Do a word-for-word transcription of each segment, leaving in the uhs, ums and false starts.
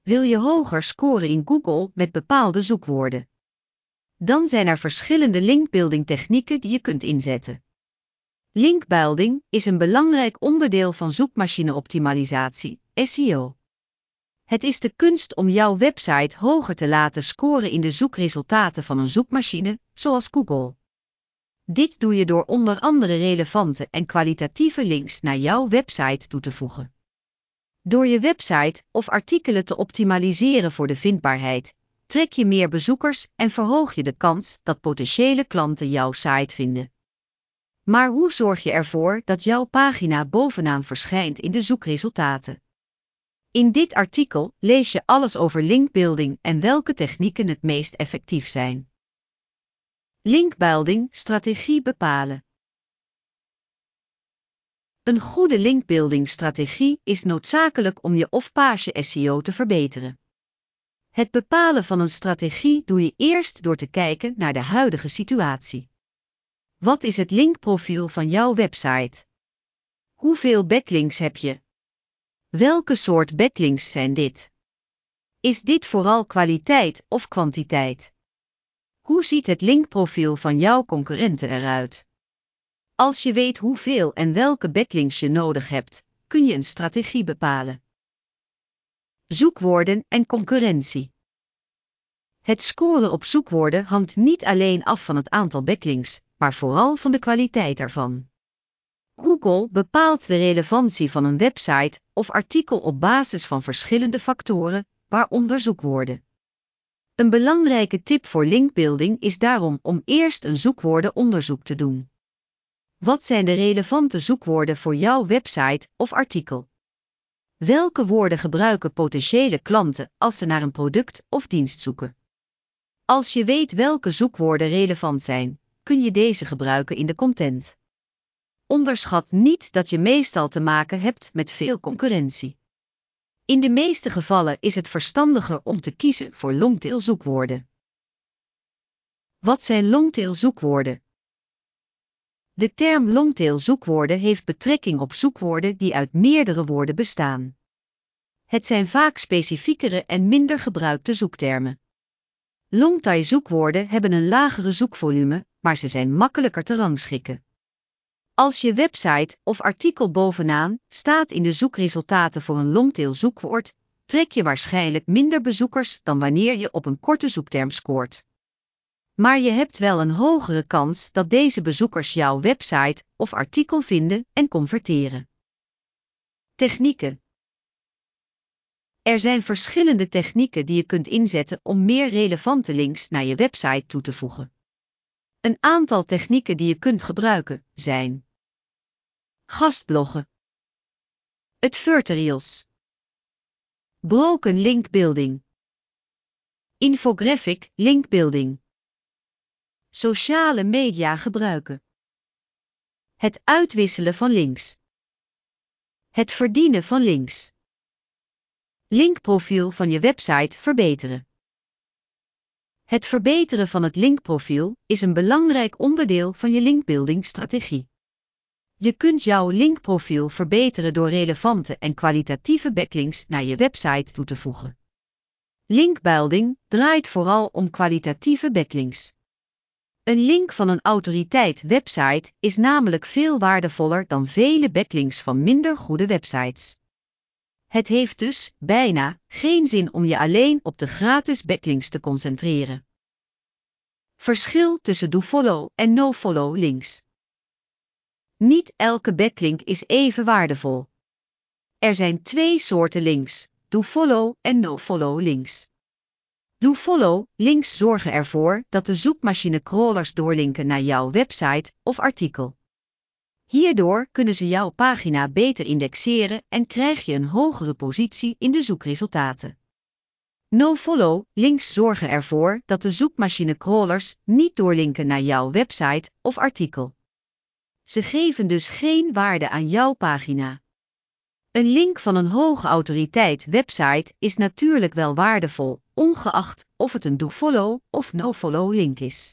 Wil je hoger scoren in Google met bepaalde zoekwoorden? Dan zijn er verschillende linkbuilding technieken die je kunt inzetten. Linkbuilding is een belangrijk onderdeel van zoekmachine-optimalisatie, S E O. Het is de kunst om jouw website hoger te laten scoren in de zoekresultaten van een zoekmachine, zoals Google. Dit doe je door onder andere relevante en kwalitatieve links naar jouw website toe te voegen. Door je website of artikelen te optimaliseren voor de vindbaarheid, trek je meer bezoekers en verhoog je de kans dat potentiële klanten jouw site vinden. Maar hoe zorg je ervoor dat jouw pagina bovenaan verschijnt in de zoekresultaten? In dit artikel lees je alles over linkbuilding en welke technieken het meest effectief zijn. Linkbuilding strategie bepalen. Een goede linkbuilding-strategie is noodzakelijk om je of-page S E O te verbeteren. Het bepalen van een strategie doe je eerst door te kijken naar de huidige situatie. Wat is het linkprofiel van jouw website? Hoeveel backlinks heb je? Welke soort backlinks zijn dit? Is dit vooral kwaliteit of kwantiteit? Hoe ziet het linkprofiel van jouw concurrenten eruit? Als je weet hoeveel en welke backlinks je nodig hebt, kun je een strategie bepalen. Zoekwoorden en concurrentie. Het scoren op zoekwoorden hangt niet alleen af van het aantal backlinks, maar vooral van de kwaliteit ervan. Google bepaalt de relevantie van een website of artikel op basis van verschillende factoren, waaronder zoekwoorden. Een belangrijke tip voor linkbuilding is daarom om eerst een zoekwoordenonderzoek te doen. Wat zijn de relevante zoekwoorden voor jouw website of artikel? Welke woorden gebruiken potentiële klanten als ze naar een product of dienst zoeken? Als je weet welke zoekwoorden relevant zijn, kun je deze gebruiken in de content. Onderschat niet dat je meestal te maken hebt met veel concurrentie. In de meeste gevallen is het verstandiger om te kiezen voor longtail zoekwoorden. Wat zijn longtail zoekwoorden? De term longtail zoekwoorden heeft betrekking op zoekwoorden die uit meerdere woorden bestaan. Het zijn vaak specifiekere en minder gebruikte zoektermen. Longtail zoekwoorden hebben een lagere zoekvolume, maar ze zijn makkelijker te rangschikken. Als je website of artikel bovenaan staat in de zoekresultaten voor een longtail zoekwoord, trek je waarschijnlijk minder bezoekers dan wanneer je op een korte zoekterm scoort. Maar je hebt wel een hogere kans dat deze bezoekers jouw website of artikel vinden en converteren. Technieken. Er zijn verschillende technieken die je kunt inzetten om meer relevante links naar je website toe te voegen. Een aantal technieken die je kunt gebruiken zijn: gastbloggen, advertorials, broken link building, infographic link building, sociale media gebruiken, het uitwisselen van links, het verdienen van links, linkprofiel van je website verbeteren. Het verbeteren van het linkprofiel is een belangrijk onderdeel van je linkbuilding-strategie. Je kunt jouw linkprofiel verbeteren door relevante en kwalitatieve backlinks naar je website toe te voegen. Linkbuilding draait vooral om kwalitatieve backlinks. Een link van een autoriteit website is namelijk veel waardevoller dan vele backlinks van minder goede websites. Het heeft dus bijna geen zin om je alleen op de gratis backlinks te concentreren. Verschil tussen dofollow en nofollow links. Niet elke backlink is even waardevol. Er zijn twee soorten links, dofollow en nofollow links. Dofollow links zorgen ervoor dat de zoekmachine crawlers doorlinken naar jouw website of artikel. Hierdoor kunnen ze jouw pagina beter indexeren en krijg je een hogere positie in de zoekresultaten. Nofollow links zorgen ervoor dat de zoekmachine crawlers niet doorlinken naar jouw website of artikel. Ze geven dus geen waarde aan jouw pagina. Een link van een hoge autoriteit website is natuurlijk wel waardevol, ongeacht of het een dofollow of nofollow link is.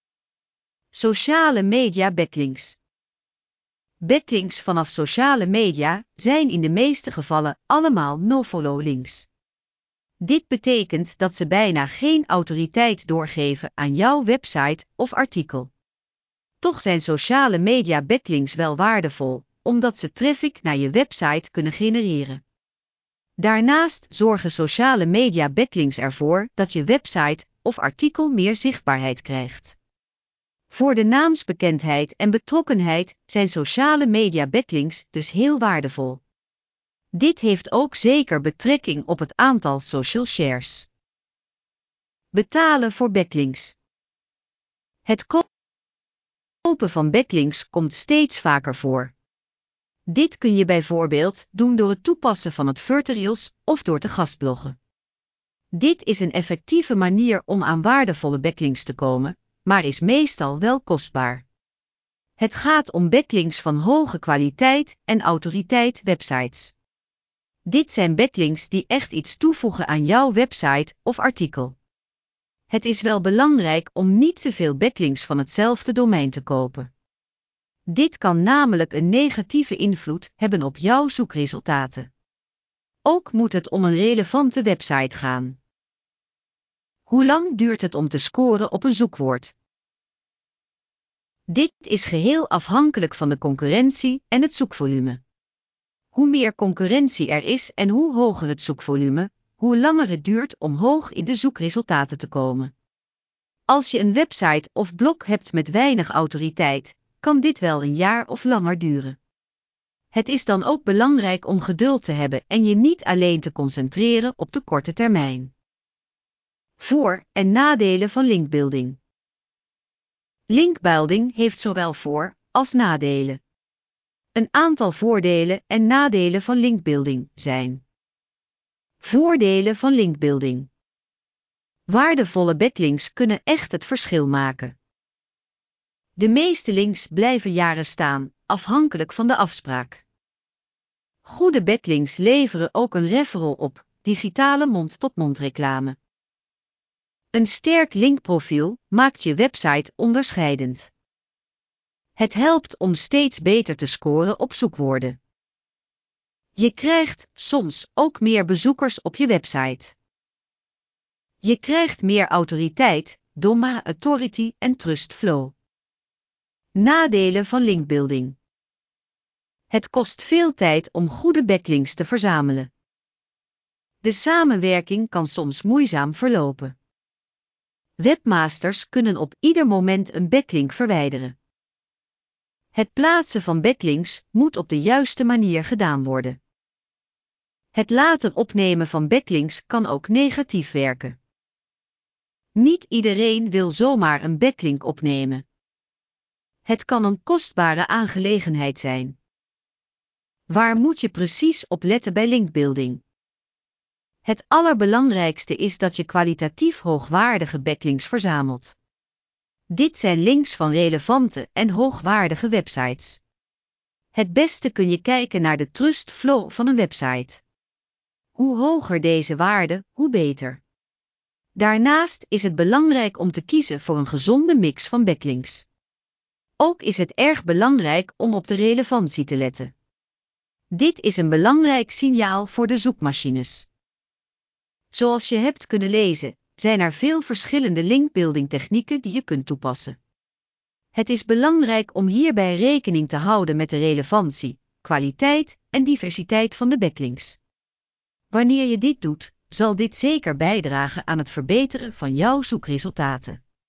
Sociale media backlinks. Backlinks vanaf sociale media zijn in de meeste gevallen allemaal nofollow links. Dit betekent dat ze bijna geen autoriteit doorgeven aan jouw website of artikel. Toch zijn sociale media backlinks wel waardevol, omdat ze traffic naar je website kunnen genereren. Daarnaast zorgen sociale media backlinks ervoor dat je website of artikel meer zichtbaarheid krijgt. Voor de naamsbekendheid en betrokkenheid zijn sociale media backlinks dus heel waardevol. Dit heeft ook zeker betrekking op het aantal social shares. Betalen voor backlinks. Het kopen van backlinks komt steeds vaker voor. Dit kun je bijvoorbeeld doen door het toepassen van het Verterials of door te gastbloggen. Dit is een effectieve manier om aan waardevolle backlinks te komen, maar is meestal wel kostbaar. Het gaat om backlinks van hoge kwaliteit en autoriteit websites. Dit zijn backlinks die echt iets toevoegen aan jouw website of artikel. Het is wel belangrijk om niet te veel backlinks van hetzelfde domein te kopen. Dit kan namelijk een negatieve invloed hebben op jouw zoekresultaten. Ook moet het om een relevante website gaan. Hoe lang duurt het om te scoren op een zoekwoord? Dit is geheel afhankelijk van de concurrentie en het zoekvolume. Hoe meer concurrentie er is en hoe hoger het zoekvolume, hoe langer het duurt om hoog in de zoekresultaten te komen. Als je een website of blog hebt met weinig autoriteit, kan dit wel een jaar of langer duren. Het is dan ook belangrijk om geduld te hebben en je niet alleen te concentreren op de korte termijn. Voor- en nadelen van linkbuilding. Linkbuilding heeft zowel voor- als nadelen. Een aantal voordelen en nadelen van linkbuilding zijn: voordelen van linkbuilding. Waardevolle backlinks kunnen echt het verschil maken. De meeste links blijven jaren staan, afhankelijk van de afspraak. Goede backlinks leveren ook een referral op, digitale mond-tot-mond reclame. Een sterk linkprofiel maakt je website onderscheidend. Het helpt om steeds beter te scoren op zoekwoorden. Je krijgt soms ook meer bezoekers op je website. Je krijgt meer autoriteit, domain authority en trust flow. Nadelen van linkbuilding. Het kost veel tijd om goede backlinks te verzamelen. De samenwerking kan soms moeizaam verlopen. Webmasters kunnen op ieder moment een backlink verwijderen. Het plaatsen van backlinks moet op de juiste manier gedaan worden. Het laten opnemen van backlinks kan ook negatief werken. Niet iedereen wil zomaar een backlink opnemen. Het kan een kostbare aangelegenheid zijn. Waar moet je precies op letten bij linkbuilding? Het allerbelangrijkste is dat je kwalitatief hoogwaardige backlinks verzamelt. Dit zijn links van relevante en hoogwaardige websites. Het beste kun je kijken naar de trust flow van een website. Hoe hoger deze waarde, hoe beter. Daarnaast is het belangrijk om te kiezen voor een gezonde mix van backlinks. Ook is het erg belangrijk om op de relevantie te letten. Dit is een belangrijk signaal voor de zoekmachines. Zoals je hebt kunnen lezen, zijn er veel verschillende linkbuilding technieken die je kunt toepassen. Het is belangrijk om hierbij rekening te houden met de relevantie, kwaliteit en diversiteit van de backlinks. Wanneer je dit doet, zal dit zeker bijdragen aan het verbeteren van jouw zoekresultaten.